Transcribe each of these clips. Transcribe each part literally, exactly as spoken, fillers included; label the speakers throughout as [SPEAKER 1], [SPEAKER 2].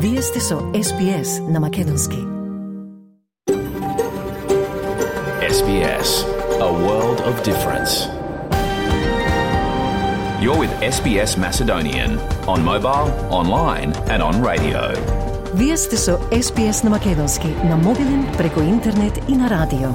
[SPEAKER 1] Вие сте со Ес Би Ес на Македонски.
[SPEAKER 2] Ес Би Ес, a world of difference. You're with Ес Би Ес Macedonian on mobile, online and on radio.
[SPEAKER 1] Вие сте со Ес Би Ес на Македонски на мобилен, преку интернет и на радио.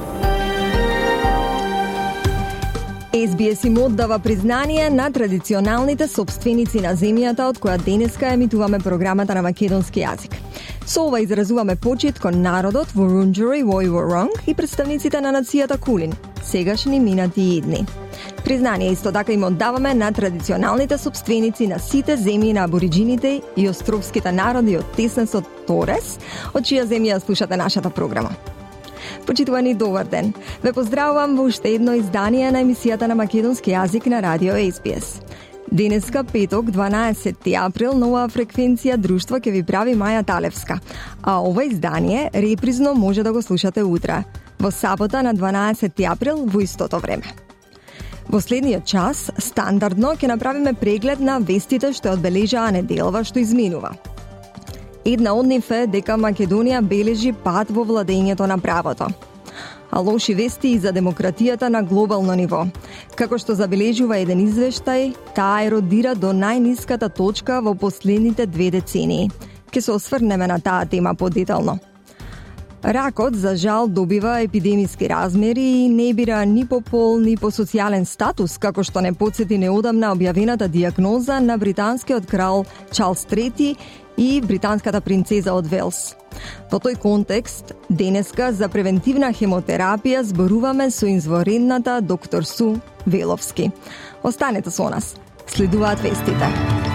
[SPEAKER 3] Ес Би Ес им оддава признание на традиционалните собственици на земјата од која денеска емитуваме програмата на македонски јазик. Со ова изразуваме почит кон народот Вурунџери во Wurrung и представниците на нацијата Кулин, сегашни, минати и идни. Признание исто така им оддаваме на традиционалните собственици на сите земји на абориџините и островските народи од Теснесот Торес, од чија земја слушате нашата програма. Почитувани, добар ден! Ве поздравувам во уште едно издание на емисијата на македонски јазик на радио Ес Би Ес. Денеска, петок, дванаесети април, нова фреквенција друштво ќе ви прави Маја Талевска, а ова издание репризно може да го слушате утре, во сабота на дванаесети април во истото време. Во следниот час, стандардно, ќе направиме преглед на вестите што одбележаа неделва што изминува. Една од нив е дека Македонија бележи пат во владењето на правото. А лоши вести и за демократијата на глобално ниво. Како што забележува еден извештај, таа еродира до најниската точка во последните две децении. Ке се осврнеме на таа тема подетално. Ракот, за жал, добива епидемиски размери и не бира ни по пол, ни по социјален статус, како што не подсети неодамна објавената дијагноза на британскиот крал Чарлс трети и британската принцеза од Велс. Во тој контекст, денеска за превентивна хемотерапија зборуваме со изворедната доктор Су Веловски. Останете со нас. Следуваат вестите.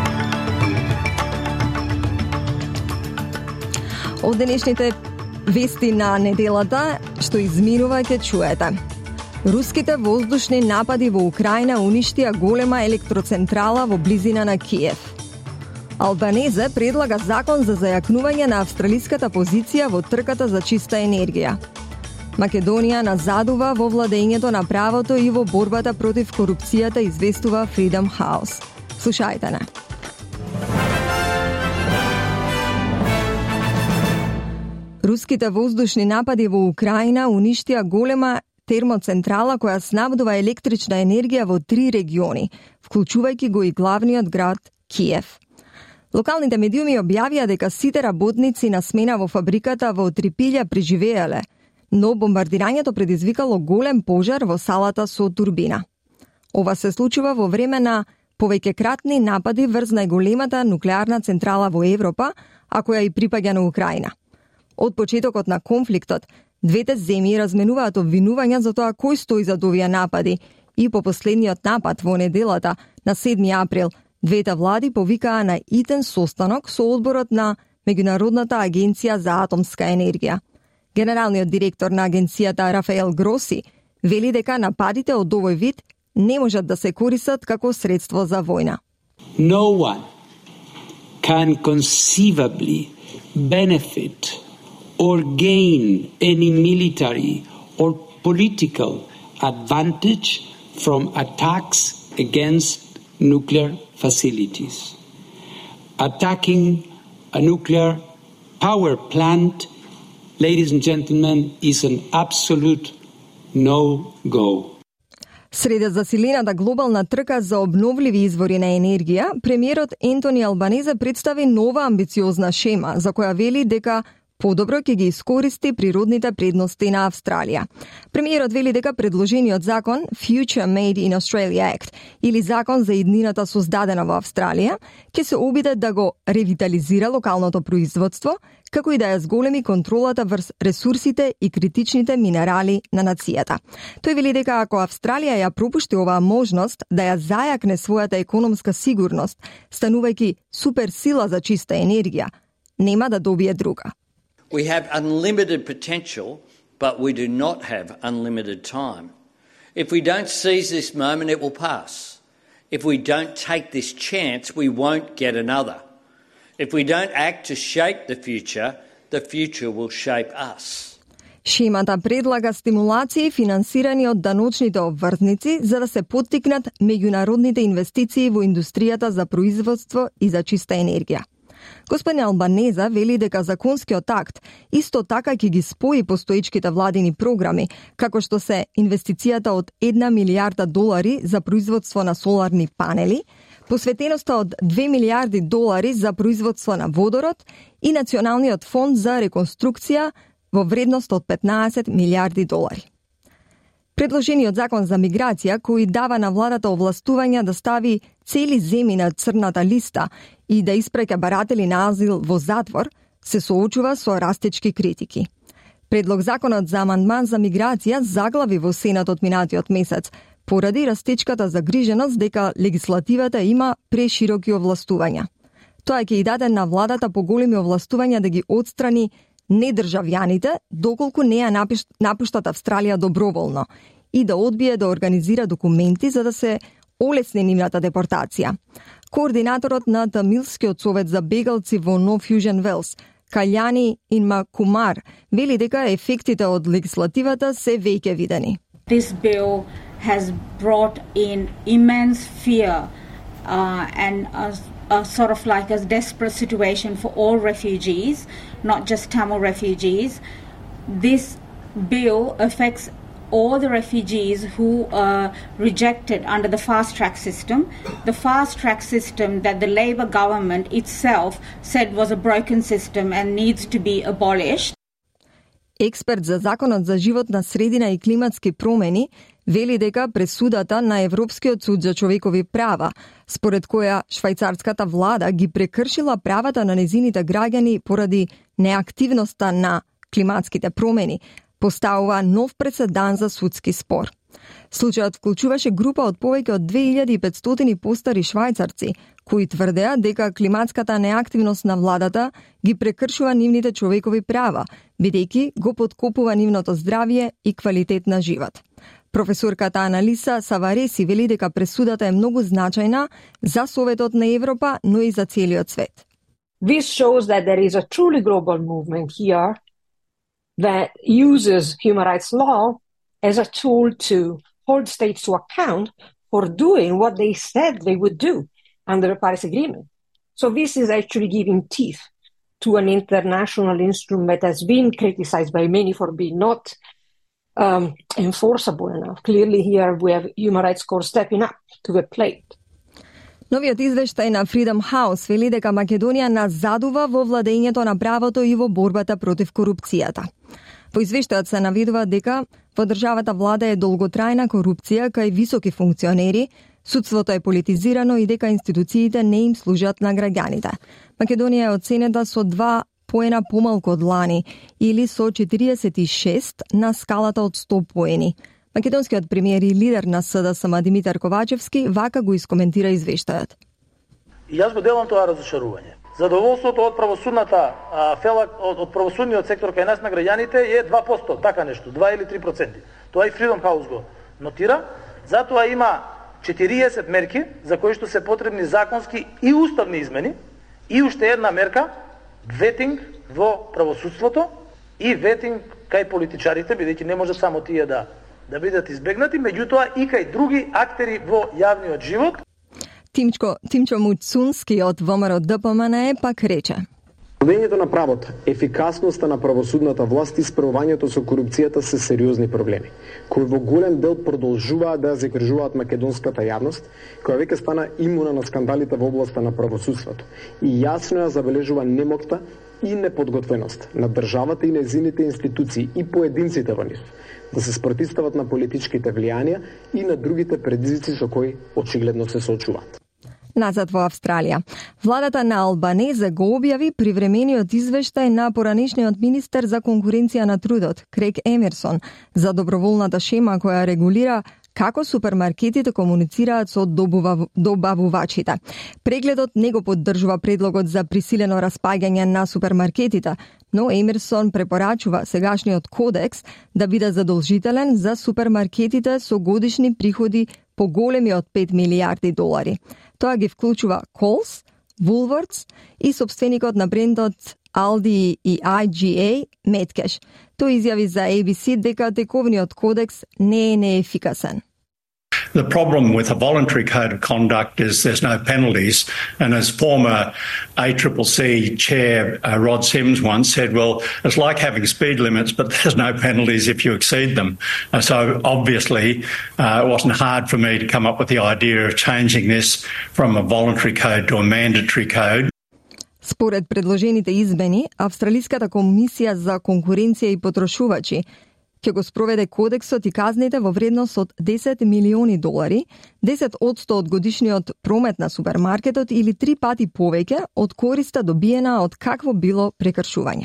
[SPEAKER 3] Од денешните вести на неделата што изминува ќе чуете. Руските воздушни напади во Украина уништија голема електроцентрала во близина на Киев. Албанезе предлага закон за зајакнување на австралиската позиција во трката за чиста енергија. Македонија назадува во владењето на правото и во борбата против корупцијата, известува Freedom House. Слушајте не. Руските воздушни напади во Украина уништија голема термоцентрала која снабдува електрична енергија во три региони, вклучувајќи го и главниот град Киев. Локалните медиуми објавија дека сите работници на смена во фабриката во Трипилја преживееле, но бомбардирањето предизвикало голем пожар во салата со турбина. Ова се случува во време на повеќекратни напади врз најголемата нуклеарна централа во Европа, а која и припаѓа на Украина. Од почетокот на конфликтот, двете земји разменуваат обвинувања за тоа кој стои зад овие напади и по последниот напад во неделата на седми април, двете влади повикаа на итен состанок со одборот на Меѓународната агенција за атомска енергија. Генералниот директор на агенцијата Рафаел Гроси вели дека нападите од овој вид не можат да се користат како средство за војна.
[SPEAKER 4] No one can conceivably benefit or gain any military or political advantage from attacks against nuclear facilities. Attacking a nuclear power plant, ladies and gentlemen, is an absolute no-go.
[SPEAKER 3] Среде засилената глобална трка за обновливи извори на енергија, премиерот Ентони Албанезе представи нова амбициозна шема за која вели дека подобро ќе ги искористи природните предности на Австралија. Премиерот вели дека предложениот закон Future Made in Australia Act или закон за иднината создадена во Австралија ќе се обиде да го ревитализира локалното производство, како и да ја зголеми контролата врз ресурсите и критичните минерали на нацијата. Тој вели дека ако Австралија ја пропушти оваа можност да ја зајакне својата економска сигурност, станувајќи суперсила за чиста енергија, нема да добие друга.
[SPEAKER 5] We have unlimited potential, but we do not have unlimited time. If we don't seize this moment, it will pass. If we don't take this chance, we won't get another. If we don't act to shape the future, the future will shape us.
[SPEAKER 3] Шемата предлага стимулации финансирани од даночните обврзници за да се поттикнат меѓународните инвестиции во индустријата за производство и за чиста енергија. Господин Албанеза вели дека законскиот акт исто така ќе ги спои постоечките владини програми, како што се инвестицијата од една милијарда долари за производство на соларни панели, посветеноста од две милијарди долари за производство на водород и Националниот фонд за реконструкција во вредност од петнаесет милијарди долари. Предложениот закон за миграција, кој дава на владата овластувања да стави цели земји на црната листа и да испраќа баратели на азил во затвор, се соочува со растечки критики. Предлог законот за амандман за миграција заглави во Сенатот минатиот месец, поради растечката загриженост дека легислативата има прешироки овластувања. Тоа ќе и даде на владата поголеми овластувања да ги отстрани недржавјаните, доколку не ја напуштат Австралија доброволно и да одбие да организира документи за да се олесни нивната депортација. Координаторот на Тамилскиот совет за бегалци во Нов Јужен Велс, Каљани Инма Кумар, вели дека ефектите од легислативата се веќе видени.
[SPEAKER 6] This bill has brought in immense fear uh, and a, a sort of like a desperate situation for all refugees, not just Tamil refugees. This bill affects all the refugees who are rejected under the fast track system. The fast track system that the Labor government itself said was a broken system and needs to be abolished.
[SPEAKER 3] Експерт за законот за животна средина и климатски промени вели дека пресудата на Европскиот суд за човекови права, според која швајцарската влада ги прекршила правата на незините граѓани поради неактивноста на климатските промени, поставува нов преседан за судски спор. Случајот вклучуваше група од повеќе од две илјади и петстотини постари швајцарци, кои тврдеа дека климатската неактивност на владата ги прекршува нивните човекови права, бидејќи го подкопува нивното здравје и квалитет на живот. Професорката Аналиса Савареси вели дека пресудата е многу значајна за Советот на Европа, но и за целиот свет.
[SPEAKER 7] This shows that there is a truly global movement here that uses human rights law as a tool to hold states to account for doing what they said they would do under the Paris Agreement. So this is actually giving teeth to an international instrument that has been criticized by many for being not um, enforceable enough. Clearly here we have Human Rights Court stepping up to the plate.
[SPEAKER 3] Новиот извештај на Freedom House вели дека Македонија назадува во владењето на правото и во борбата против корупцијата. Во извештајот се наведува дека во државата влада е долготрајна корупција кај високи функционери, судството е политизирано и дека институциите не им служат на граѓаните. Македонија е оценета со два поена помалку од лани или со четириесет и шест на скалата од сто поени. Македонскиот премиер и лидер на СДСМ Димитар Ковачевски вака го искоментира извештајот.
[SPEAKER 8] И јас го делам тоа разочарување. Задоволството од правосудната а, фела, од, од правосудниот сектор кај нас на граѓаните е два проценти, така нешто, два или три проценти. Тоа и Freedom House го нотира. Затоа има четириесет мерки за кои што се потребни законски и уставни измени и уште една мерка ветинг во правосудството и ветинг кај политичарите, бидејќи не можат само тие да да бидат избегнати, меѓутоа и кај други актери во јавниот живот.
[SPEAKER 3] Тимчко, Тимчо Муцунски од ВМРО ДПМН пак рече.
[SPEAKER 9] Владењето на правото, ефикасноста на правосудната власт и справувањето со корупцијата се сериозни проблеми, кои во голем дел продолжуваат да загрижуваат македонската јавност, која веќе стана имуна на скандалите во областа на правосудството и јасно ја забележува немокта и неподготвеност на државата и незините институции и поединците во нив да се спротивстават на политичките влијанија и на другите предизвици со кои очигледно се соочуваат.
[SPEAKER 3] Назад во Австралија. Владата на Албанезе го објави привремениот извештај на поранешниот министер за конкуренција на трудот, Крейг Емерсон, за доброволната шема која регулира како супермаркетите комуницираат со добавувачите. Прегледот не го поддржува предлогот за присилено распаѓање на супермаркетите, но Емерсон препорачува сегашниот кодекс да биде задолжителен за супермаркетите со годишни приходи поголеми од пет милијарди долари. Тоа ги вклучува Coles, Woolworths и собственикот на брендот Aldi и I G A, Metcash. Тој изјави за A B C дека тековниот кодекс не е неефикасен.
[SPEAKER 10] The problem with a voluntary code of conduct is there's no penalties. And as former A C C C chair uh, Rod Sims once said, well, it's like having speed limits, but there's no penalties if you exceed them. Uh, so obviously uh, it wasn't hard for me to come up with the idea of changing this from a voluntary code to a mandatory code.
[SPEAKER 3] Според предложените измени, Австралиската комисија за конкуренција и потрошувачи ќе го спроведе кодексот и казните во вредност од десет милиони долари, десет одсто од годишниот промет на супермаркетот или три пати повеќе од користа добиена од какво било прекршување.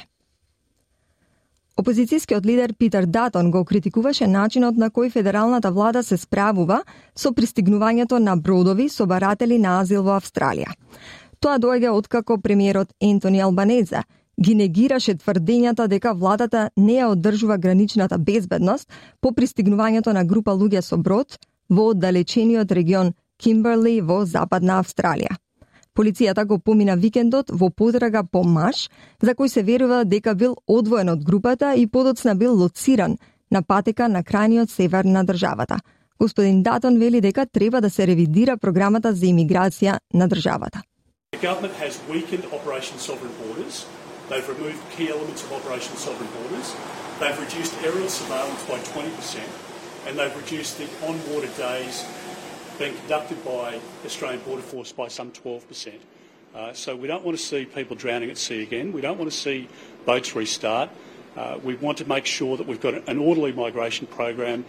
[SPEAKER 3] Опозицијскиот лидер Питер Датон го критикуваше начинот на кој федералната влада се справува со пристигнувањето на бродови со баратели на азил во Австралија. Тоа доаѓа откако премиерот Ентони Албанезе ги негираше тврдењата дека владата не ја одржува граничната безбедност по пристигнувањето на група луѓе со брод во оддалечениот регион Кимберли во Западна Австралија. Полицијата го помина викендот во потрага по маж, за кој се верува дека бил одвоен од групата и подоцна бил лоциран на патека на крајниот север на државата. Господин Датон вели дека треба да се ревидира програмата за имиграција на државата.
[SPEAKER 11] The government has weakened Operation Sovereign Borders. They've removed key elements of Operation Sovereign Borders. They've reduced aerial surveillance by twenty percent, and they've reduced the on-water days being conducted by Australian Border Force by some twelve percent. Uh, so we don't want to see people drowning at sea again. We don't want to see boats restart. Uh, we want to make sure that we've got an orderly migration program.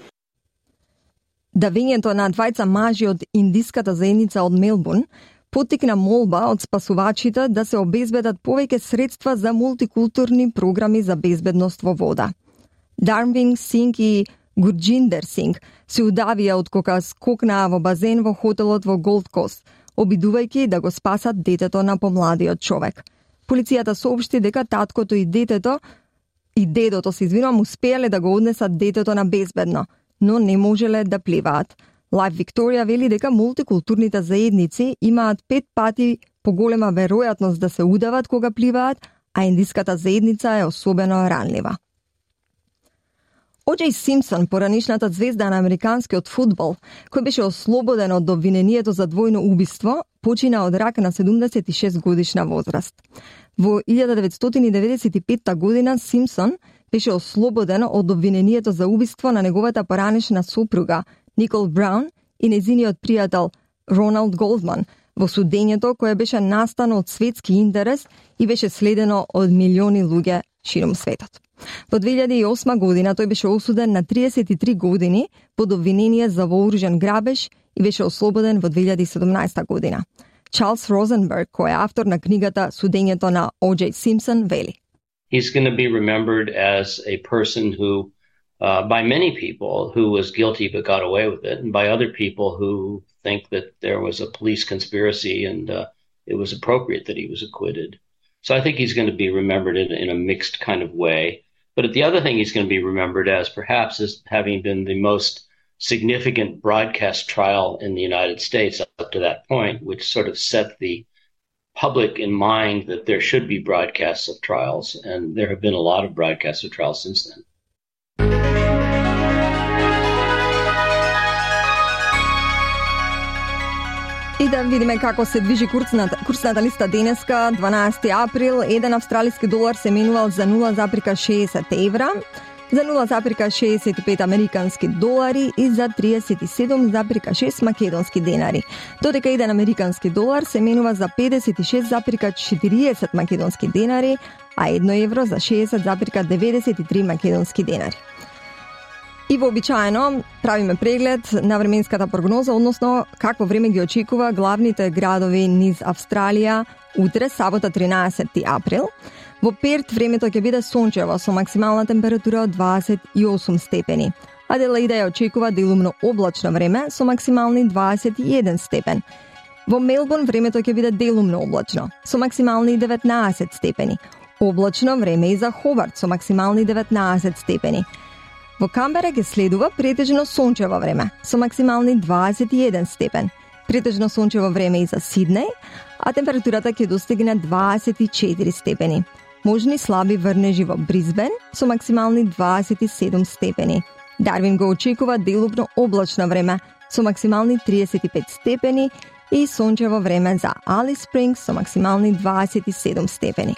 [SPEAKER 3] Давењето на двајца мажи од индиската заедница од Мелбурн поттикна молба од спасувачите да се обезбедат повеќе средства за мултикултурни програми за безбедност во вода. Дармвинг Синг и Гурджиндер Синг се удавија од кога скокнаа во базен во хотелот во Голд Кост, обидувајќи да го спасат детето на помладиот човек. Полицијата соопшти дека таткото и детето и дедото се извинувам успеале да го однесат детето на безбедно, но не можеле да пливаат. Life Victoria вели дека мултикултурните заедници имаат пет пати поголема веројатност да се удават кога пливаат, а индиската заедница е особено ранлива. О Џеј Симпсон, поранишната звезда на американскиот фудбал, кој беше ослободен од обвинението за двојно убиство, почина од рак на седумдесет и шест годишна возраст. Во илјада деветстотини и деветдесет и петта година Симпсон беше ослободен од обвинението за убиство на неговата поранешна сопруга Никол Браун и незиниот пријател Роналд Голдман во судењето кое беше настано од светски интерес и беше следено од милиони луѓе широм светот. Во две илјади и осма година тој беше осуден на триесет и три години под обвинение за вооружен грабеж и беше ослободен во две илјади и седумнаесета година. Чарлс Розенберг, кој е автор на книгата Судењето на О Џеј Симпсон, вели:
[SPEAKER 12] He's going to be remembered as a person who Uh, by many people who was guilty but got away with it, and by other people who think that there was a police conspiracy and uh, it was appropriate that he was acquitted. So I think he's going to be remembered in, in a mixed kind of way. But the other thing he's going to be remembered as perhaps is having been the most significant broadcast trial in the United States up to that point, which sort of set the public in mind that there should be broadcasts of trials, and there have been a lot of broadcasts of trials since then.
[SPEAKER 3] И да видиме како се движи курсната, курсната листа денеска, дванаесети април, еден австралиски долар се менувал за нула запирка шеесет евра, за нула запирка шеесет и пет американски долари и за триесет и седум запирка шест македонски денари. Додека еден американски долар се менува за педесет и шест запирка четириесет македонски денари, а едно евро за шеесет запирка деветдесет и три македонски денари. И вообичаено правиме преглед на временската прогноза, односно какво време ги очекува главните градови низ Австралија утре, сабота тринаесети април. Во Перт времето ќе биде сончево со максимална температура од дваесет и осум степени. Аделаида ја очекува делумно облачно време со максимални дваесет и еден степен. Во Мелбурн времето ќе биде делумно облачно со максимални деветнаесет степени. Облачно време и за Хобарт со максимални деветнаесет степени. Во Камбера ќе следува претежно сончево време со максимални дваесет и еден степен. Претежно сончево време и за Сиднеј, а температурата ќе достигне дваесет и четири степени. Можни слаби врнежи во Бризбен со максимални дваесет и седум степени. Дарвин го очекува делумно облачно време со максимални триесет и пет степени и сончево време за Алис Спрингс со максимални дваесет и седум степени.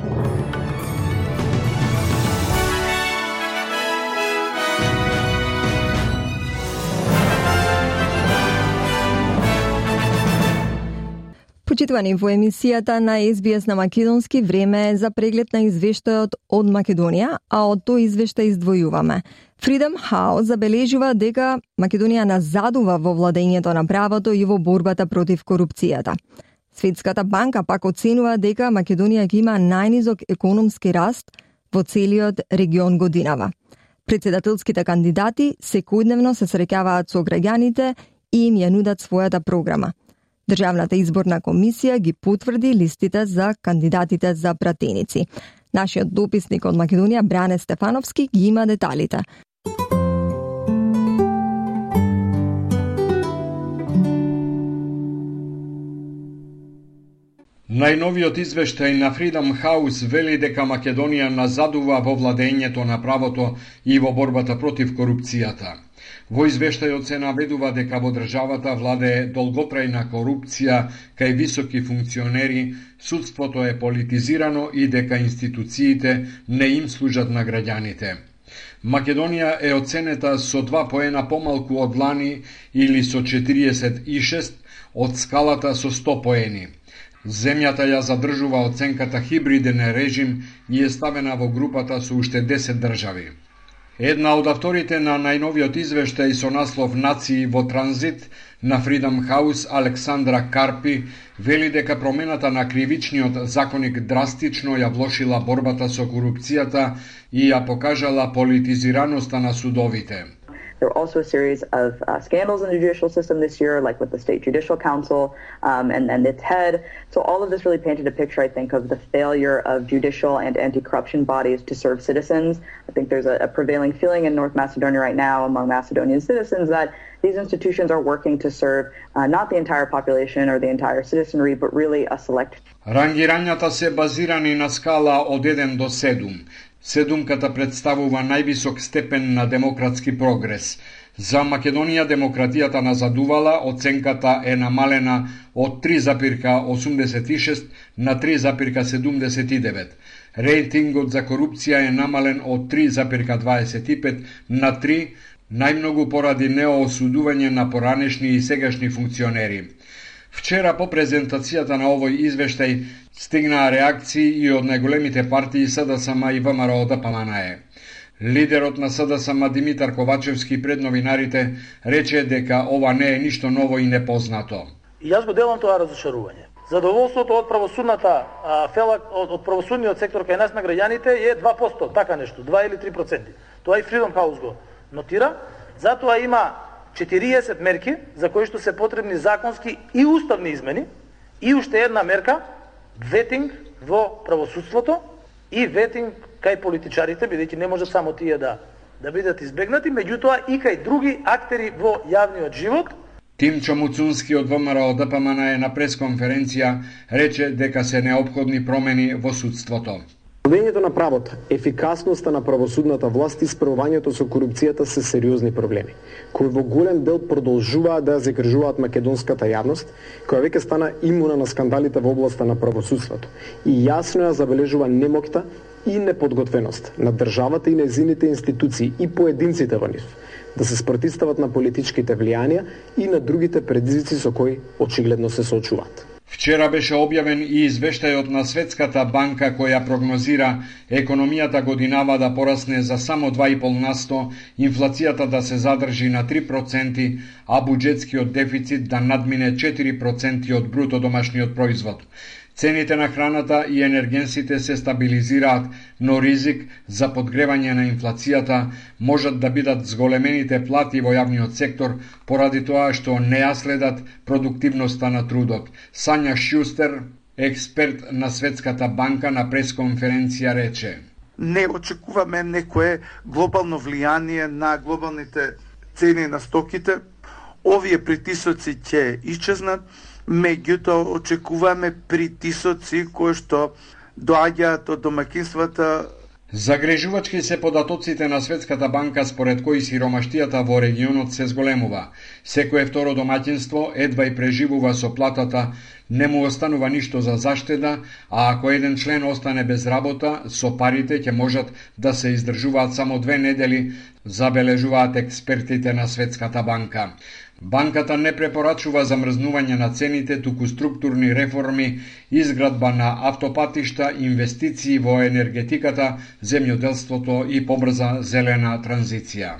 [SPEAKER 3] Почитувани, во емисијата на Ес Би Ес на македонски време е за преглед на извештајот од Македонија, а од тој извештај издвојуваме. Freedom House забележува дека Македонија назадува во владењето на правото и во борбата против корупцијата. Светската банка пак оценува дека Македонија ги има најнизок економски раст во целиот регион годинава. Председателските кандидати секојдневно се среќаваат со граѓаните и им ја нудат својата програма. Државната изборна комисија ги потврди листите за кандидатите за пратеници. Нашиот дописник од Македонија, Бране Стефановски, ги има деталите.
[SPEAKER 13] Најновиот извештај на Freedom House вели дека Македонија назадува во владењето на правото и во борбата против корупцијата. Во извештајот се наведува дека во државата владее долготрајна корупција кај високи функционери, судството е политизирано и дека институциите не им служат на граѓаните. Македонија е оценета со два поена помалку од лани или со четириесет и шест од скалата со сто поени. Земјата ја задржува оценката хибриден режим и е ставена во групата со уште десет држави. Една од авторите на најновиот извештај со наслов Нации во транзит на Freedom House, Александра Карпи, вели дека промената на кривичниот законник драстично ја влошила борбата со корупцијата и ја покажала политизираноста на судовите.
[SPEAKER 14] There were also a series of uh, scandals in the judicial system this year, like with the State Judicial Council um, and, and its head. So all of this really painted a picture, I think, of the failure of judicial and anti-corruption bodies to serve citizens. I think there's a, a prevailing feeling in North Macedonia right now among Macedonian citizens that these institutions are working to serve uh, not the entire population or the entire citizenry, but really a select.
[SPEAKER 13] Рангирањата се базирани на скала од еден до седум. Седумката представува највисок степен на демократски прогрес. За Македонија демократијата назадувала, оценката е намалена од три запирка осумдесет и шест на три запирка седумдесет и девет. Рейтингот за корупција е намален од три запирка дваесет и пет на три, најмногу поради неосудување на поранешни и сегашни функционери. Вчера по презентацијата на овој извештај стигнаа реакции и од најголемите партии СДСМ и ВМРО Д П М Н Е. Лидерот на СДСМ Димитар Ковачевски пред новинарите рече дека ова не е ништо ново и непознато.
[SPEAKER 8] И јас го делам тоа разочарување. Задоволството од правосудната а, фела од, од правосудниот сектор кај нас на граѓаните е два проценти, така нешто, два или три проценти. Тоа и Freedom House го нотира. Затоа има четириесет мерки за кои што се потребни законски и уставни измени и уште една мерка ветинг во правосудството и ветинг кај политичарите, бидејќи не можат само тие да да бидат избегнати, меѓутоа и кај други актери во јавниот живот.
[SPEAKER 13] Тимчо Муцунски од ВМРО Д П М Н Е на пресконференција рече дека се неопходни промени во судството.
[SPEAKER 9] Владењето на правото, ефикасноста на правосудната власт и справувањето со корупцијата се сериозни проблеми, кои во голем дел продолжуваат да ја закружуваат македонската јавност, која веќе стана имуна на скандалите во областа на правосудството и јасно ја забележува немоќта и неподготвеност на државата и нејзините институции и поединците во нив да се спротивстават на политичките влијанија и на другите предизвици со кои очигледно се соочуваат.
[SPEAKER 13] Вчера беше објавен и извештајот на Светската банка која прогнозира економијата годинава да порасне за само два и пол на сто, инфлацијата да се задржи на три проценти, а буџетскиот дефицит да надмине четири проценти од бруто домашниот производ. Цените на храната и енергенсите се стабилизираат, но ризик за подгревање на инфлацијата можат да бидат зголемените плати во јавниот сектор поради тоа што не ја следат продуктивноста на трудот. Сања Шустер, експерт на Светската банка, на пресконференција рече:
[SPEAKER 15] Не очекуваме некое глобално влијание на глобалните цени на стоките. Овие притисоци ќе исчезнат. Меѓутоа очекуваме притисоци кои што доаѓаат од домаќинствата.
[SPEAKER 13] Загрежувачки се податоците на Светската банка според кои сиромаштијата во регионот се зголемува. Секое второ домаќинство едва и преживува со платата, не му останува ништо за заштеда, а ако еден член остане без работа, со парите ќе можат да се издржуваат само две недели, забележуваат експертите на Светската банка. Банката не препорачува замрзнување на цените, туку структурни реформи, изградба на автопатишта, инвестиции во енергетиката, земјоделството и побрза зелена транзиција.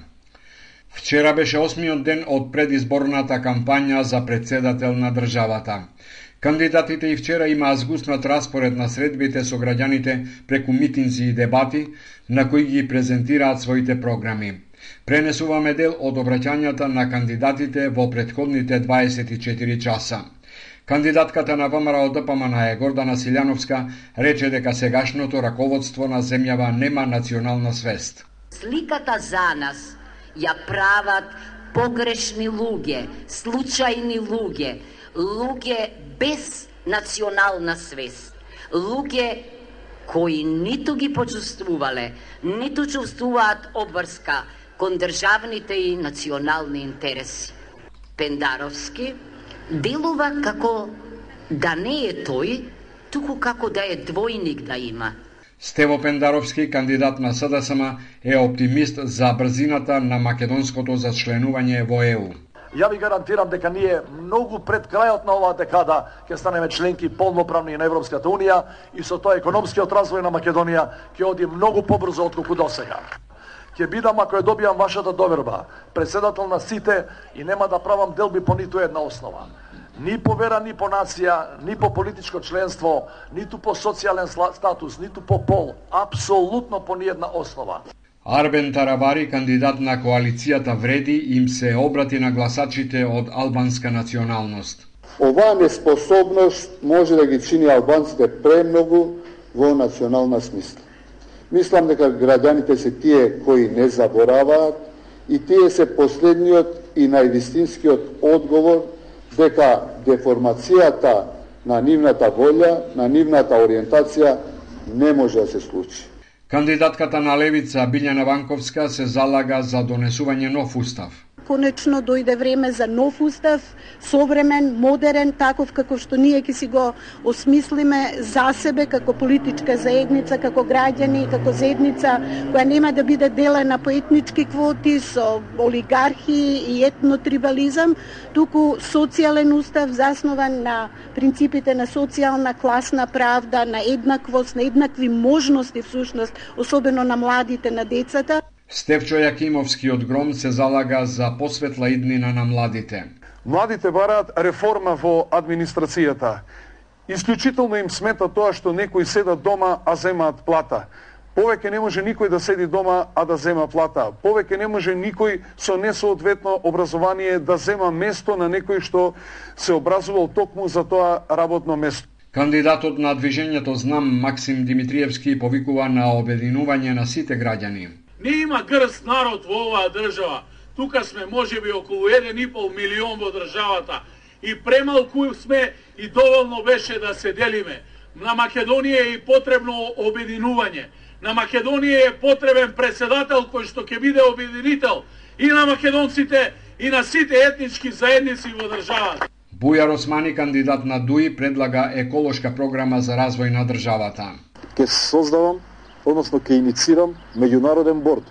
[SPEAKER 13] Вчера беше осмиот ден од предизборната кампања за председател на државата. Кандидатите и вчера имаа згуснат распоред на средбите со граѓаните преку митинзи и дебати, на кои ги презентираат своите програми. Пренесуваме дел од обраќањата на кандидатите во претходните дваесет и четири часа. Кандидатката на ВМРО Д П М Н е Гордана Силјановска рече дека сегашното раководство на земјава нема национална свест.
[SPEAKER 16] Сликата за нас ја прават погрешни луѓе, случајни луѓе, луѓе без национална свест, луѓе кои ниту ги почувствувале, ниту чувствуваат обврска кон државните и национални интереси. Пендаровски делува како да не е тој, туку како да е двојник да има.
[SPEAKER 13] Стево Пендаровски, кандидат на С Д С М, е оптимист за брзината на македонското зачленување во Е У.
[SPEAKER 17] Ја ви гарантирам дека ние многу пред крајот на оваа декада ќе станеме членки полноправни на Европската Унија и со тоа економскиот развој на Македонија ќе оди многу побрзо отколку досега. Ќе бидам, ако ја добијам вашата доверба, председател на сите и нема да правам делби по ниту една основа. Ни по вера, ни по нација, ни по политичко членство, ниту по социјален статус, ниту по пол, апсолутно по ниедна основа.
[SPEAKER 13] Арбен Таравари, кандидат на коалицијата Вреди, им се обрати на гласачите од албанска националност.
[SPEAKER 18] Оваа неспособност може да ги чини албанците премногу во национална смисла. Мислам дека граѓаните се тие кои не забораваат и тие се последниот и највистинскиот одговор дека деформацијата на нивната волја, на нивната ориентација не може да се случи.
[SPEAKER 13] Кандидатката на Левица Билјана Ванковска се залага за донесување нов устав.
[SPEAKER 19] Конечно дојде време за нов устав, современ, модерен, таков како што ние ќе си го осмислиме за себе како политичка заедница, како граѓани, како заедница која нема да биде делена по етнички квоти со олигархии и етнотрибализам, туку социјален устав заснуван на принципите на социјална класна правда, на еднаквост, на еднакви можности всушност, особено на младите, на децата.
[SPEAKER 13] Стефчо Јакимовски од Гром се залага за посветла иднина на младите.
[SPEAKER 20] Младите бараат реформа во администрацијата. Исклучително им смета тоа што некои седат дома, а земаат плата. Повеќе не може никој да седи дома, а да зема плата. Повеќе не може никој со несоодветно образование да зема место на некој што се образувал токму за тоа работно место.
[SPEAKER 13] Кандидатот на движењето Знам Максим Димитриевски повикува на обединување на сите граѓани.
[SPEAKER 21] Не има грст народ во оваа држава. Тука сме можеби околу еден и пол милион во државата. И премалку сме и доволно беше да се делиме. На Македонија е и потребно обединување. На Македонија е потребен председател кој што ќе биде обединител и на македонците и на сите етнички заедници во државата.
[SPEAKER 13] Бујар Османи, кандидат на ДУИ, предлага еколошка програма за развој на државата.
[SPEAKER 18] Ке создавам, односно ке иницирам меѓународен борд,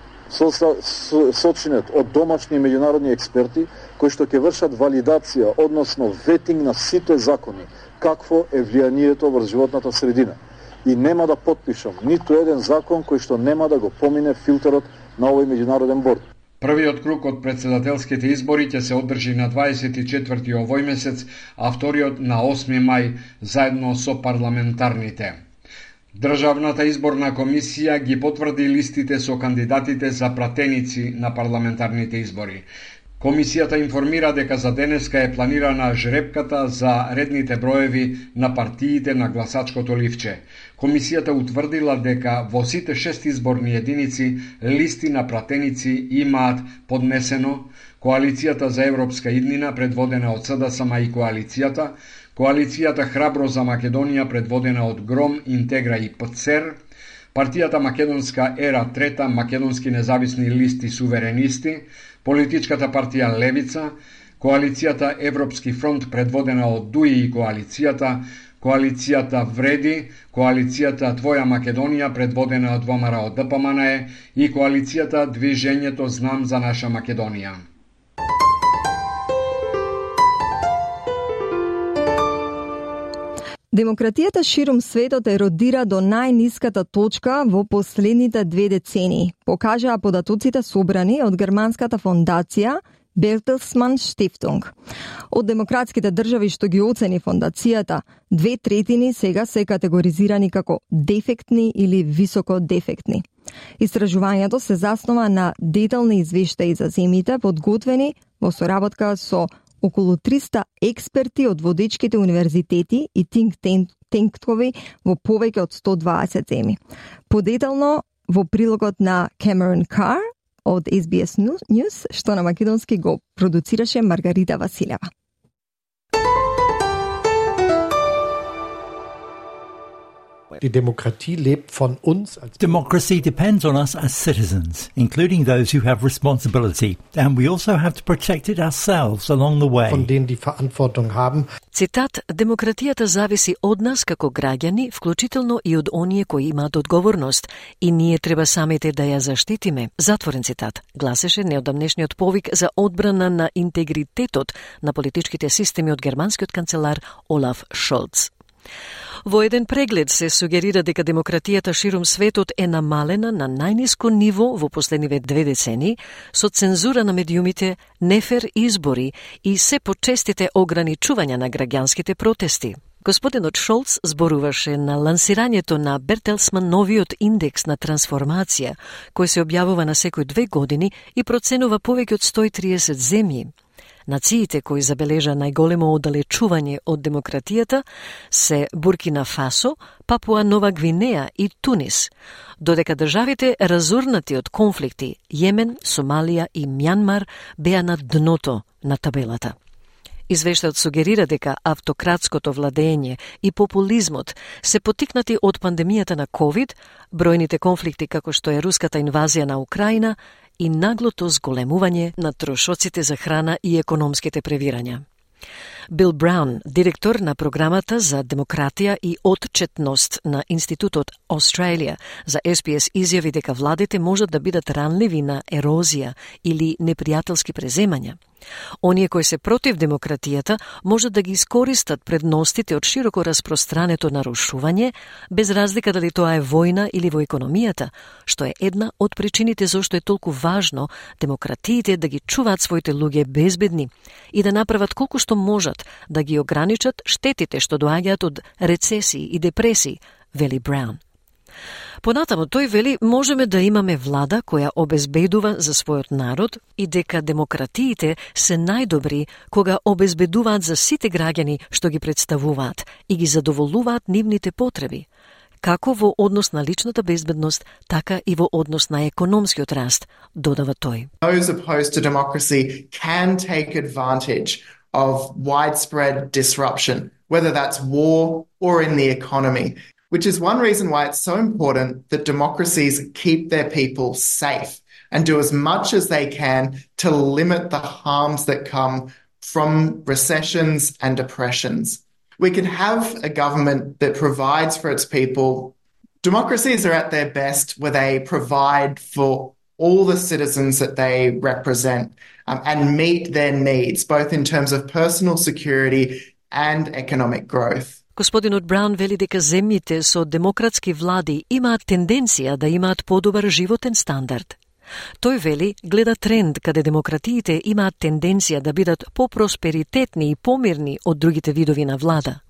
[SPEAKER 18] сочинет од домашни и меѓународни експерти, кои што ќе вршат валидација, односно ветинг на сите закони, какво е влијанието врз животната средина. И нема да потпишам ниту еден закон кој што нема да го помине филтерот на овој меѓународен борд.
[SPEAKER 13] Првиот круг од председателските избори ќе се одржи на дваесет и четврти овој месец, а вториот на осми мај, заедно со парламентарните. Државната изборна комисија ги потврди листите со кандидатите за пратеници на парламентарните избори. Комисијата информира дека за денеска е планирана жребката за редните броеви на партиите на гласачкото ливче. Комисијата утврдила дека во сите шест изборни единици листи на пратеници имаат поднесено Коалицијата за европска иднина предводена од С Д С М и Коалицијата, Коалицијата Храбро за Македонија предводена од Гром, Интегра и П Ц Е Р, Партијата Македонска ера трета, Македонски независни листи суверенисти, Политичката партија Левица, Коалицијата Европски фронт предводена од Дуи и коалицијата, Коалицијата Вреди, Коалицијата Твоја Македонија предводена од ВМРО Д П М Н Е и Коалицијата Движењето Знам за наша Македонија.
[SPEAKER 3] Демократијата ширум светот еродира до најниската точка во последните две децении, покажаа податоците собрани од германската фондација Bertelsmann Stiftung. Од демократските држави што ги оцени фондацијата, две третини сега се категоризирани како дефектни или високо дефектни. Истражувањето се заснова на детални извештаи за земјите подготвени во соработка со околу триста експерти од водечките универзитети и think tank-тови во повеќе од сто дваесет земји. Подетално во прилогот на Cameron Carr од Ес Би Ес News, што на македонски го продуцираше Маргарита Василева.
[SPEAKER 2] Die Demokratie lebt von uns als
[SPEAKER 22] Democracy depends on us as citizens, including those who have responsibility, and we also have to protect it ourselves along the way.
[SPEAKER 2] Von denen die Verantwortung haben.
[SPEAKER 1] Цитат: демократијата зависи од нас како граѓани, вклучително и од оние кои имаат одговорност, и ние треба самите да ја заштитиме. Затворен цитат. Гласеше неодамнешниот повик за одбрана на интегритетот на политичките системи од германскиот канцелар Олаф Шолц. Во еден преглед се сугерира дека демократијата ширум светот е намалена на најниско ниво во последниве две децении, со цензура на медиумите, нефер избори и се почестите ограничувања на граѓанските протести. Господинот Шолц зборуваше на лансирањето на Бертелсман новиот индекс на трансформација, кој се објавува на секој две години и проценува повеќе од сто и триесет земји. Нациите кои забележа најголемо оддалечување од демократијата се Буркина Фасо, Папуа Нова Гвинеја и Тунис, додека државите разурнати од конфликти Јемен, Сомалија и Мјанмар беа на дното на табелата. Извештајот сугерира дека автократското владење и популизмот се потикнати од пандемијата на ковид, бројните конфликти како што е руската инвазија на Украина и наглото зголемување на трошоците за храна и економските превирања. Бил Браун, директор на програмата за демократија и отчетност на Институтот Australia за Ес Би Ес, изјави дека владите можат да бидат ранливи на ерозија или непријателски преземања. Оние кои се против демократијата можат да ги искористат предностите од широко распространето нарушување, без разлика дали тоа е војна или во економијата, што е една од причините зашто е толку важно демократиите да ги чуваат своите луѓе безбедни и да направат колку што можат да ги ограничат штетите што доаѓаат од рецесии и депресии, вели Браун. Понатаму тој вели можеме да имаме влада која обезбедува за својот народ и дека демократиите се најдобри кога обезбедуваат за сите граѓани што ги представуваат и ги задоволуваат нивните потреби, како во однос на личната безбедност, така и во однос на економскиот раст, додава тој.
[SPEAKER 23] Those opposed to democracy can take advantage of widespread disruption, whether that's war or in the economy, which is one reason why it's so important that democracies keep their people safe and do as much as they can to limit the harms that come from recessions and depressions. We can have a government that provides for its people. Democracies are at their best where they provide for all the citizens that they represent um, and meet their needs, both in terms of personal security and economic growth.
[SPEAKER 1] Господинот Браун вели дека земјите со демократски влади имаат тенденција да имаат подобар животен стандард. Тој вели гледа тренд каде демократиите имаат тенденција да бидат попросперитетни и помирни од другите видови на влада.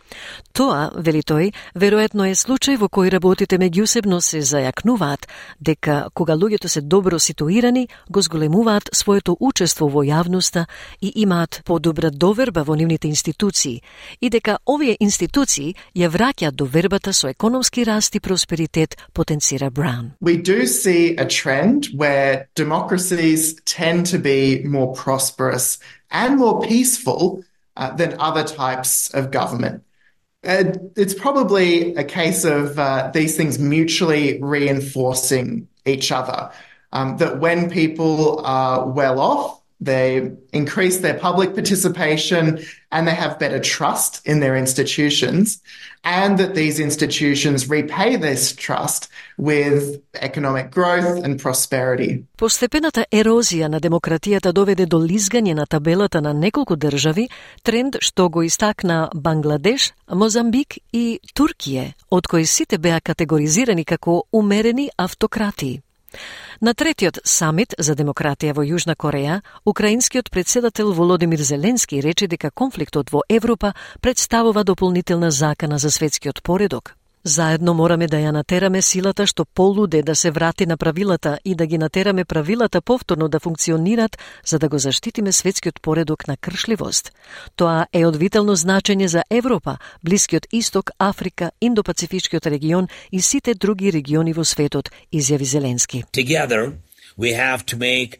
[SPEAKER 1] Тоа, вели тој, веројатно е случај во кој работите меѓусебно се зајакнуваат, дека кога луѓето се добро ситуирани, го зголемуваат своето учество во јавноста и имаат подобра доверба во нивните институции, и дека овие институции ја враќаат довербата со економски раст и просперитет, потенцира Браун.
[SPEAKER 23] We do see a trend where democracies tend to be more prosperous and more peaceful uh, than other types of government. Uh, it's probably a case of uh, these things mutually reinforcing each other. Um, that when people are well off, they increase their public participation and they have better trust in their institutions, and that these institutions repay this trust with economic growth and prosperity.
[SPEAKER 1] Постепената ерозија на демократијата доведе до лизгање на табелата на неколку држави, тренд што го истакна Бангладеш, Мозамбик и Туркија, од кои сите беа категоризирани како умерени автократии. На третиот самит за демократија во Јужна Кореја, украинскиот председател Володимир Зеленски рече дека конфликтот во Европа представува дополнителна закана за светскиот поредок. Заедно мораме да ја натераме силата што полуде да се врати на правилата и да ги натераме правилата повторно да функционират за да го заштитиме светскиот поредок на кршливост. Тоа е од витално значење за Европа, Блискиот Исток, Африка, Индо-Пацифичкиот регион и сите други региони во светот, изјави Зеленски.
[SPEAKER 4] Together we have to make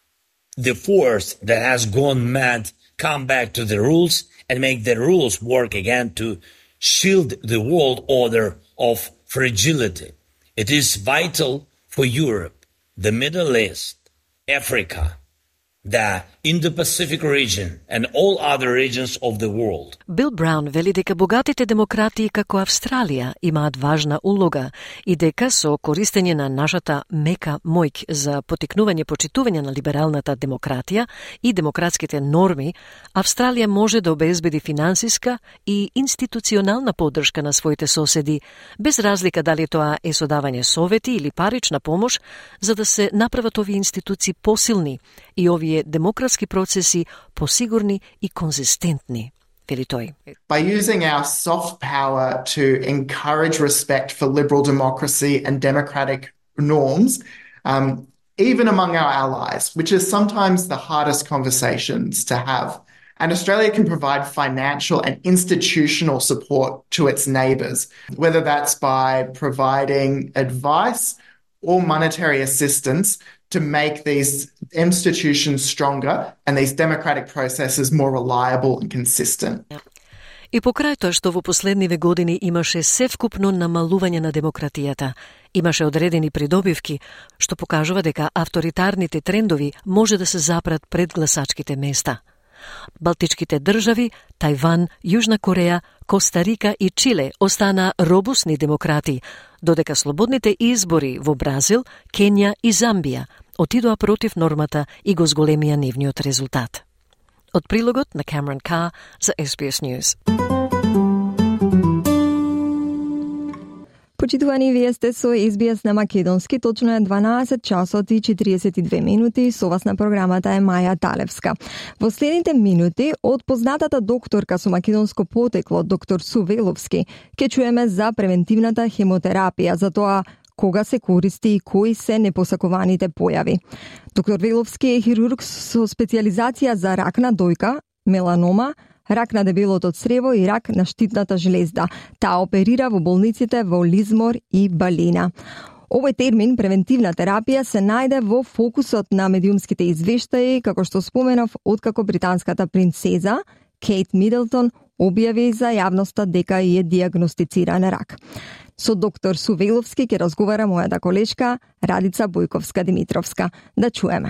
[SPEAKER 4] the force that has gone mad come back to the rules and make the rules work again to shield the world order of fragility. It is vital for Europe, the Middle East, Africa, the Indo-Pacific region and all other regions of the world.
[SPEAKER 1] Бил Браун вели дека богатите демократии како Австралија имаат важна улога и дека со користење на нашата мека моќ за потикнување почитување на либералната демократија и демократските норми, Австралија може да обезбеди финансиска и институционална поддршка на своите соседи, без разлика дали тоа е со давање совети или парична помош, за да се направат овие институции посилни и овие демократски процеси посигурни и конзистентни, вели тој.
[SPEAKER 23] By using our soft power to encourage respect for liberal democracy and democratic norms, um, even among our allies, which is sometimes the hardest conversations to have. And Australia can provide financial and institutional support to its neighbours, whether that's by providing advice or monetary assistance to make these institutions stronger and these democratic processes more reliable and consistent.
[SPEAKER 1] И покрај тоа што во последниве години имаше севкупно намалување на демократијата, имаше одредени придобивки што покажува дека авторитарните трендови може да се запрат пред гласачките места. Балтичките држави, Тајван, Јужна Кореја, Коста Рика и Чиле останаа робусни демократи, додека слободните избори во Бразил, Кенија и Замбија отидоа против нормата и го зголемија нивниот резултат. Од прилогот на Камерон Кар за Ес Би Ес News.
[SPEAKER 3] Почитувани, вие сте со Ес Би Ес на македонски, точно е дванаесет часот и четириесет и две минути, со вас на програмата е Маја Талевска. Во следните минути, од познатата докторка со македонско потекло, доктор Су Веловски, ќе чуеме за превентивната хемотерапија, за тоа кога се користи и кои се непосакуваните појави. Доктор Веловски е хирург со специјализација за рак на дојка, меланома, рак на дебелото црево и рак на штитната жлезда. Таа оперира во болниците во Лизмор и Балина. Овој термин, превентивна терапија, се најде во фокусот на медиумските извештаи, како што споменав, откако британската принцеза Кейт Мидлтон објави за јавноста дека е диагностициран рак. Со доктор Су Веловски ќе разговара мојата колешка Радица Бојковска-Димитровска. Да чуеме.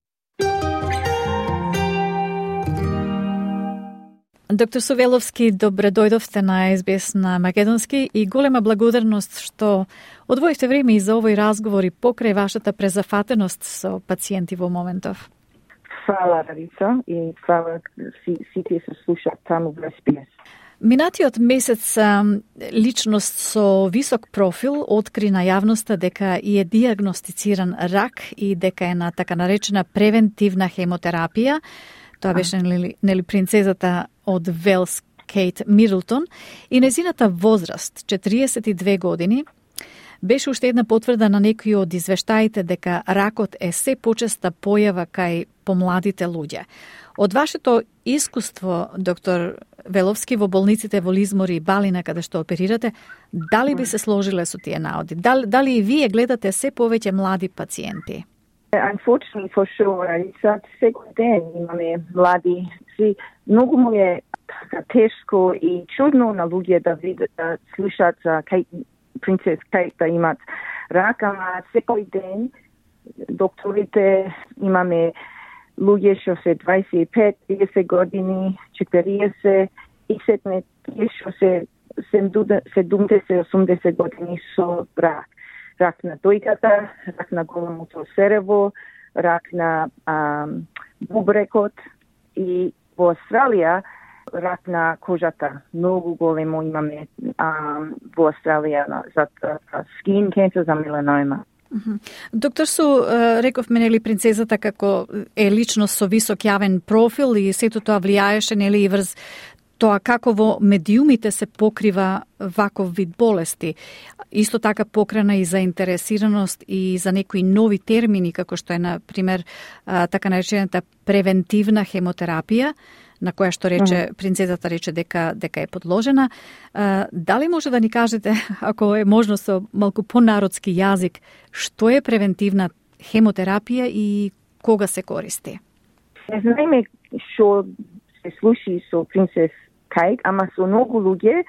[SPEAKER 5] Доктор Су Веловски, добре дојдовте на Ес Би Ес на македонски и голема благодарност што одвоивте време и за овој разговор и покрај вашата презафатеност со пациенти во моментов.
[SPEAKER 6] Фала, Радица, и фала сите се слушаат таму во Ес Би Ес.
[SPEAKER 5] Минатиот месец личност со висок профил откри на јавноста дека и е диагностициран рак и дека е на така наречена превентивна хемотерапија. Тоа беше нели, нели принцезата од Велс Кейт Мидлтон и незината возраст, четириесет и две години, беше уште една потврда на некои од извештаите дека ракот е се почеста појава кај помладите луѓе. Од вашето искуство, доктор Веловски, во болниците во Лизмор и Балина, каде што оперирате, дали би се сложиле со тие наоди? Дали, дали и вие гледате се повеќе млади пациенти?
[SPEAKER 6] Unfortunately for sure, sad, секој ден имаме млади си многу му е така тешко и чудно на луѓе да видат, да слушат за Кейт, принцес Кейт да имат рак, ама секој ден докторите имаме луѓе што се дваесет и пет, тридесет години, четириесет и сетне што се седумдесет, осумдесет години со рак. Рак на дојката, рак на големото црево, рак на ам, бубрекот и во Австралија рак на кожата. Многу големо имаме ам, во Австралија за skin cancer, за меланома.
[SPEAKER 5] Доктор Су, рековме нели принцезата како е личност со висок јавен профил и сето тоа влијаеше нели и врз тоа како во медиумите се покрива ваков вид болести. Исто така покрена и заинтересираност и за некои нови термини, како што е, на пример, така наречената превентивна хемотерапија, на која што рече, принцезата рече дека дека е подложена. А, дали може да ни кажете, ако е можно со малку понародски јазик, што е превентивна хемотерапија и кога се користи?
[SPEAKER 6] Не знаеме што се случи со принцес Кейт, ама со многу луѓе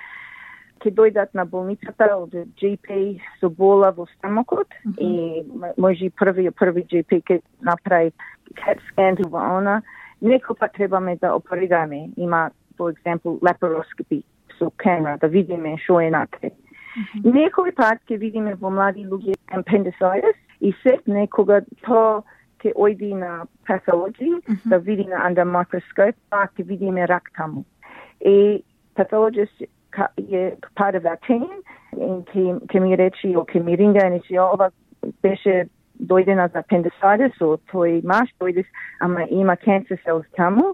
[SPEAKER 6] ќе дојдат на болницата од Джи Пи со бола во стомакот mm-hmm. и може први први Джи Пи ќе направи кет скан во она. Некој пат требаме да оперираме. Има, for example, laparoscopy со камера, да видиме што е натре. Mm-hmm. Некој пат ќе видиме во млади луѓе appendicitis и сетне кога тоа ќе ојди на pathology, mm-hmm. да види на under microscope, па ќе видиме рак таму. И pathologist е part of our team и ќе ми речи, о ќе ми ринга и речи, ова беше дојдена за appendicitis, о тој маш дојде, ама има cancer cells таму.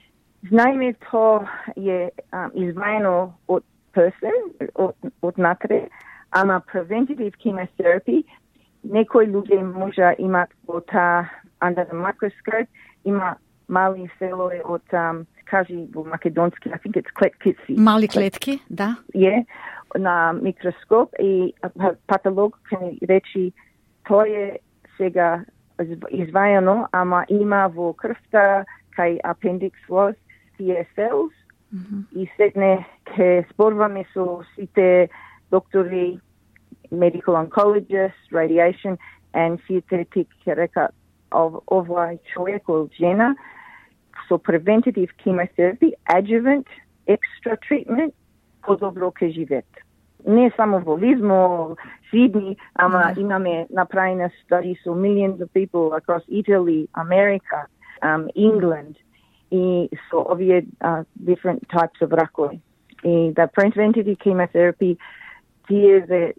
[SPEAKER 6] Знаеме тоа е um, изваено од person, од, од натре, ама preventative chemotherapy, некои луѓе може имат во таа under the microscope, има мали селови од, um, кажи во македонски, I think it's клетки.
[SPEAKER 5] Мали клетки, да.
[SPEAKER 6] Е, на микроскоп и патолог ќе речи тоа е сега извајано, ама има во крвта, кај appendix was, тие cells, mm-hmm. и сетне ќе спорваме со сите доктори, medical oncologists, radiation, and сите ти ќе река овој човек или жена, so preventative chemotherapy, adjuvant, extra treatment, подобро ке живеат. Не само во Лизмо, Сидни, ама mm-hmm. имаме направена study so millions of people across Italy, America, um, England, и so овие uh, different types of ракови. И the preventative chemotherapy, тие се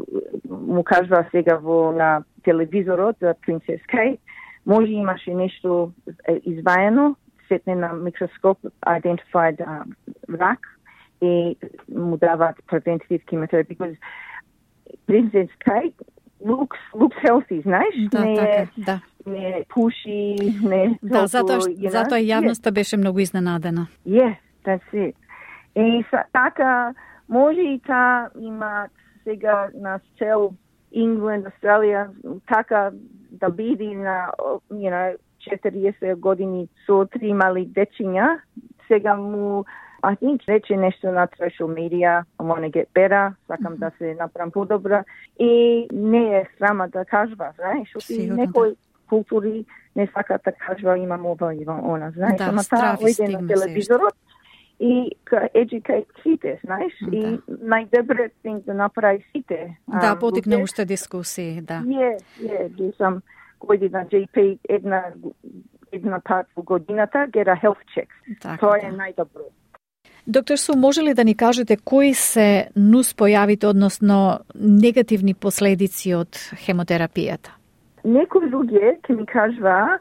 [SPEAKER 6] му кажува сега во на телевизорот за принцес Кейт, може имаше нешто изваено, сетне на микроскоп identified uh, рак и му дават preventative chemotherapy because Princess Кейт looks looks healthy, знаеш?
[SPEAKER 5] Да,
[SPEAKER 6] не,
[SPEAKER 5] така, да.
[SPEAKER 6] Не пуши, не
[SPEAKER 5] да,
[SPEAKER 6] толку,
[SPEAKER 5] затоа
[SPEAKER 6] you know?
[SPEAKER 5] затоа јавноста yes. беше многу изненадена.
[SPEAKER 6] Yes, that's it. И са, така може и та има сега на цел England, Australia, така да биде на, you know, четириесет години со три мали дечиња. Сега му, I think, рече нешто на social media, I want to get better, сакам mm-hmm. да се направам подобра. И не е срама да кажува, знаеш, што некои култури не сакат да кажува имам ова и она, знаеш,
[SPEAKER 5] да,
[SPEAKER 6] ама таа ојде на телевизорот и educate сите, знаеш, да. И најдобриот thing да направи сите.
[SPEAKER 5] Да, подигна уште дискусии, да.
[SPEAKER 6] Е, е, би сам којде на Джи Пи една една пат во годината, get a health check. Тоа е најдобро.
[SPEAKER 5] Доктор Су, може ли да ни кажете кои се нуспојавите, односно негативни последици од хемотерапијата?
[SPEAKER 6] Некои луѓе ќе ми кажува,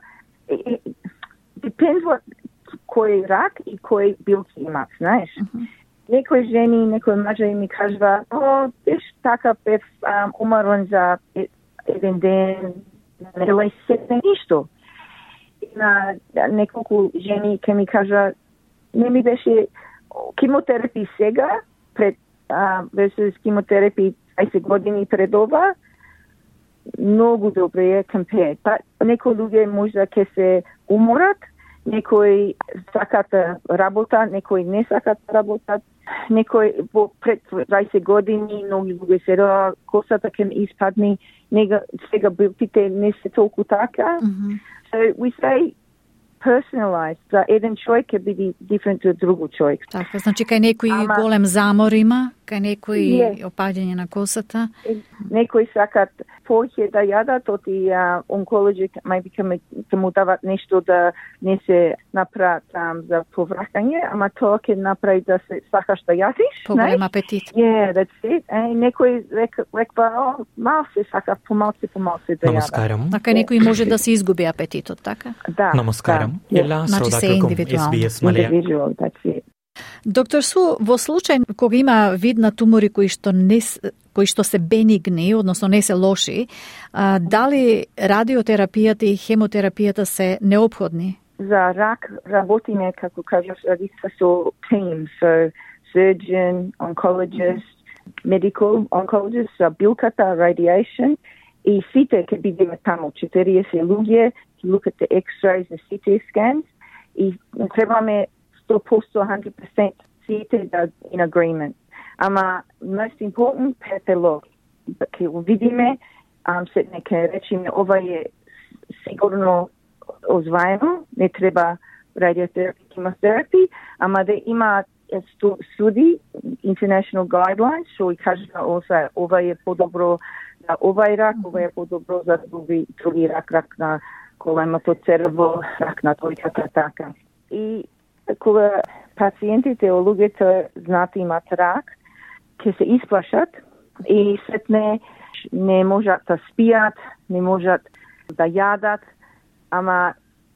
[SPEAKER 6] depends what кој рак и кој билки имат, знаеш. Uh-huh. Некои жени, некои мажи ми кажува, о, биш така бев um, умарен за еден ден, не сетне ништо. На неколку жени ќе ми кажува, не ми беше хемотерапија сега, пред uh, versus хемотерапија дваесет години пред ова, многу добре е compared. Па некои луѓе може ќе се уморат некои сакат да работат, некои не сакат да работат, некои во пред дваесет години многи луѓе се роа косата ќе ме испадне, нега сега билтите не се толку така. Mm-hmm. So we say personalized, за еден човек ќе биде different од друго човек.
[SPEAKER 5] Така, значи кај некои Ама, голем замор има, кај некои yeah. опаѓање на косата.
[SPEAKER 6] Некои сакат повеќе да јадат, оти uh, онколози maybe ќе му дават нешто да не се направат um, за повраќање, ама тоа ќе направи да се сакаш да јадиш.
[SPEAKER 5] Поголем апетит.
[SPEAKER 6] Yeah, that's it. Е, некои реква, о, мал се сака, помалце, помалце да
[SPEAKER 7] Намаскарам.
[SPEAKER 6] јадат.
[SPEAKER 5] А кај некои може да се изгуби апетитот, така?
[SPEAKER 6] Да.
[SPEAKER 7] Намаскарам.
[SPEAKER 6] Да.
[SPEAKER 5] Значи се индивидуално.
[SPEAKER 6] Individual, that's it.
[SPEAKER 5] Доктор Су, во случај кога има вид на тумори кои што не кои што се бенигни, односно не се лоши, а, дали радиотерапијата и хемотерапијата се неопходни?
[SPEAKER 6] За рак работиме, како кажаш, радица со team, so surgeon, oncologist, medical oncologist, so билката, radiation, и сите ќе бидеме таму, четириесет луѓе, ќе look at the X-rays, the C T scans, и требаме sto percent, one hundred percent сите да in agreement. Ама most important, патолог. Ке видиме, um, се нека речеме, ова е сигурно озваено, не треба радиотерапија, хемотерапија, ама да има студи, international guidelines, што и кажа оса, ова е подобро за овај рак, ова е подобро за други, други рак, рак на коленото црво, рак на тојката, така. И кога пациентите, луѓето знаат имат рак, ќе се исплашат и сетне не можат да спијат, не можат да јадат, ама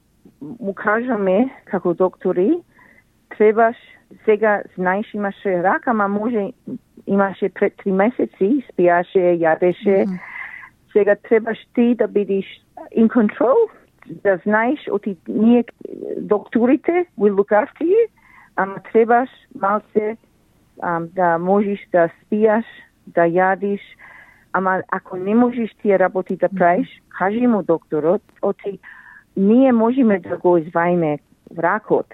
[SPEAKER 6] му кажаме како доктори, требаш, сега знаеш имаше рак, ама може имаше пред три месеци, спијаше, јадеше, mm-hmm. сега требаш ти да бидеш in control, да знаеш, оти ние докторите will look after you, ама требаш малце um, да можеш да спијаш, да јадиш, ама ако не можеш тие работи да правиш, кажи му докторот, оти ние можеме да го изваиме ракот,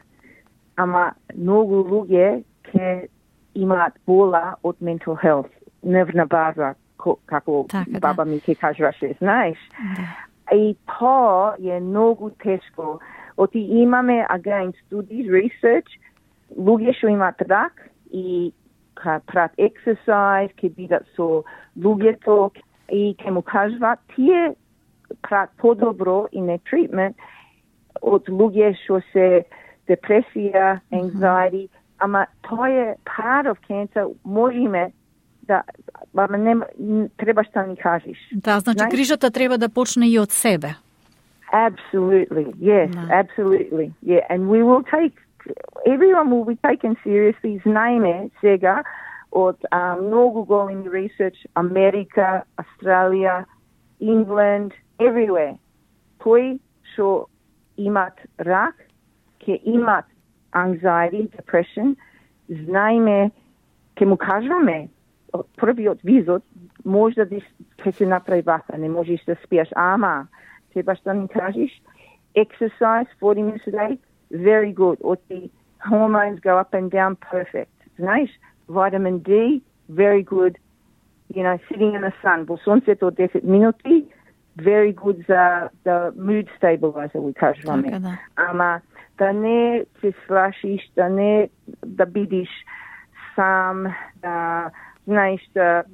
[SPEAKER 6] ама многу луѓе ќе имаат бола од mental health, нервна база, како така, баба да. Ми ќе кажуваше, знаеш. Да. И тоа е многу тешко. Оти имаме, again, studies, research, луѓе што имаат рак и ка прават exercise, ќе бидат со луѓето и ќе му кажуват, тие прават подобро и не treatment од луѓе што се депресија, anxiety, mm-hmm. ама тоа е part of cancer, можеме да, ама не, требаш да ни кажеш.
[SPEAKER 5] Да, значи Знаеш? Грижата треба да почне и од себе.
[SPEAKER 6] Absolutely, yes, no. absolutely, yeah, and we will take, everyone will be taken seriously. Знаеме сега од а, многу големи research, Америка, Австралија, England, everywhere, кои што имат рак, ќе имат anxiety, depression, знаеме, ќе му кажуваме, првиот визот, може да ќе се направи вака, не можеш да спиеш, ама, требаш да ни кажеш, exercise forty minutes a day, very good, or the hormones go up and down, perfect. Знаеш, vitamin D, very good, you know, sitting in the sun, во сонцето десет минути, very good за the mood stabilizer, we кажуваме.
[SPEAKER 5] Така, да.
[SPEAKER 6] Ама, да не се слашиш, да не да бидиш сам, да знаеш да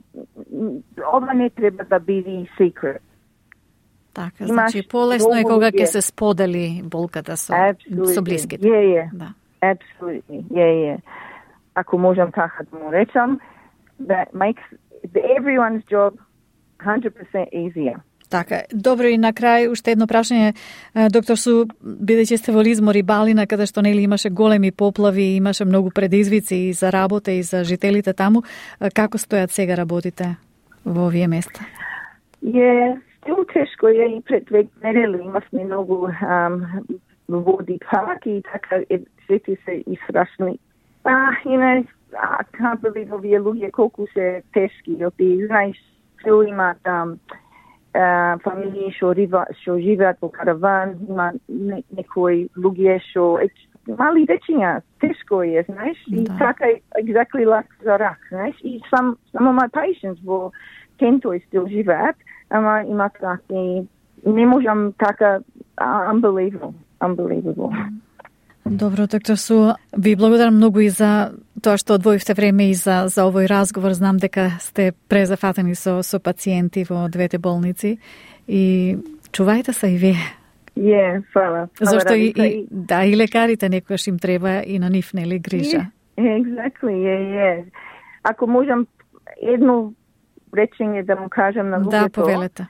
[SPEAKER 6] ова не треба да биде secret.
[SPEAKER 5] Така, значи полесно е кога ќе се сподели болката со, со блиските.
[SPEAKER 6] Yeah, yeah.
[SPEAKER 5] Да.
[SPEAKER 6] Absolutely. Yeah, yeah. Ако можам така да му речам, that makes everyone's job one hundred percent easier.
[SPEAKER 5] Така, добро, и на крај уште едно прашање, доктор Су, бидејќи сте во Лизмор и Балина, каде што нели имаше големи поплави, имаше многу предизвици и за работа и за жителите таму, како стојат сега работите во овие места?
[SPEAKER 6] Е, стил тешко е, и пред две недели имавме многу um, води пак и така сите се исрашни. А, you know, I can't believe овие луѓе колку се тешки, оти, знаеш, стил имаат um, а, фамилии што што живеат во караван, има не, некои луѓе што мали дечиња, тешко е, знаеш, и да. Така exactly like за рак, знаеш, и some, some of my patients во Кентој still живеат, ама имат рак и не можам така, uh, unbelievable, unbelievable.
[SPEAKER 5] Добро, доктор Су, ви благодарам многу и за тоа што одвоивте време и за, за овој разговор. Знам дека сте презафатени со, со пациенти во двете болници и чувајте се и вие.
[SPEAKER 6] Е, yeah, фала.
[SPEAKER 5] Зашто и, и, да, и лекарите некојаш им треба и на нив, нели, грижа.
[SPEAKER 6] Yeah, exactly, е, yeah, е. Yeah. Ако можам едно речење да му кажам на луѓето.
[SPEAKER 5] Да, повелете.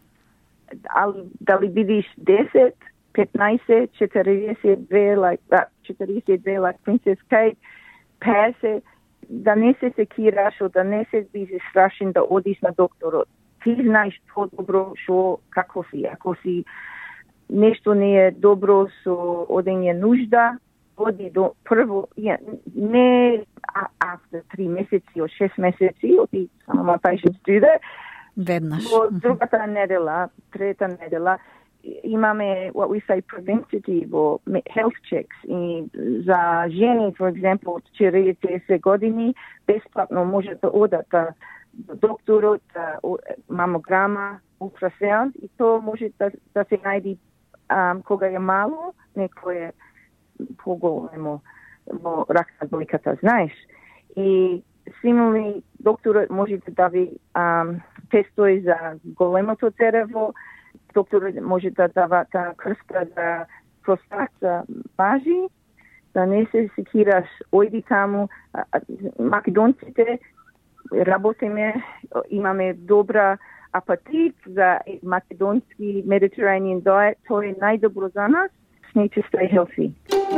[SPEAKER 6] Дали бидиш десет, петнаесет, четиридесет две, like that, четиридесет две, like Princess Kate, петдесет, да не се секираш, да не се биде страшен да одиш на докторот. Ти знаеш по-добро шо, како си. Ако си нешто не е добро со одење нужда, оди до прво, не after три месеци, од шест месеци, оди само my patients do that.
[SPEAKER 5] Веднаш.
[SPEAKER 6] Во другата недела, трета недела, имаме what we say preventative or health checks. И за жени, for example, од четиридесет години, бесплатно може да одат до докторот, мамограма, ултрасаунд, и то може да, да се најди um, кога е мало, некој е поголемо во рак на дојката, знаеш. И симули докторот може да дави um, тестови за големото црево, докторот може да дава та крста за простат за мажи, да не се секираш, ојди таму. Македонците работиме, имаме добра апатит за македонски Mediterranean diet, тоа е најдобро за нас. Need to stay healthy.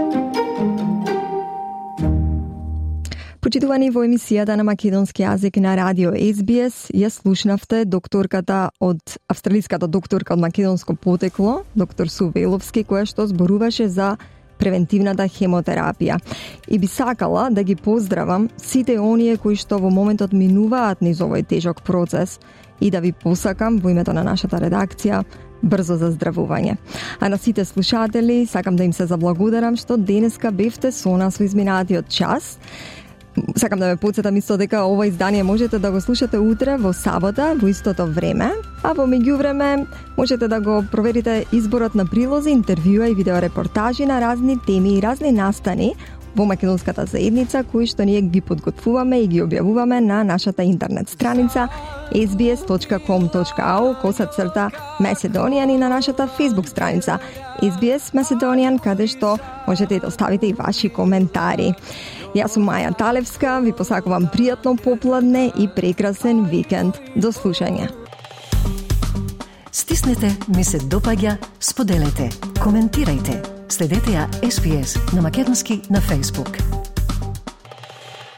[SPEAKER 3] Почитувани, во емисијата на македонски јазик на радио Ес Би Ес ја слушнавте докторката од австралиската докторка од македонско потекло, доктор Су Веловски, која што зборуваше за превентивната хемотерапија. И би сакала да ги поздравам сите оние кои што во моментот минуваат низ овој тежок процес и да ви посакам во името на нашата редакција брзо заздравување. А на сите слушатели сакам да им се заблагодарам што денеска бевте со нас во изминатиот час. Сакам да ме подсетам исто дека ова издание можете да го слушате утре во сабота во истото време, а во меѓувреме можете да го проверите изборот на прилози, интервјуа и видеорепортажи на разни теми и разни настани во македонската заедница, кои што ние ги подготвуваме и ги објавуваме на нашата интернет страница ес би ес точка ком точка ау косацрта Macedonian и на нашата Facebook страница Ес Би Ес Macedonian, каде што можете да оставите и ваши коментари. Јас сум Маја Талевска, ви посакувам пријатно попладне и прекрасен викенд. До слушање.
[SPEAKER 1] Стиснете ми се допаѓа, споделете, коментирајте. Следете ја Ес Би Ес на македонски на Facebook.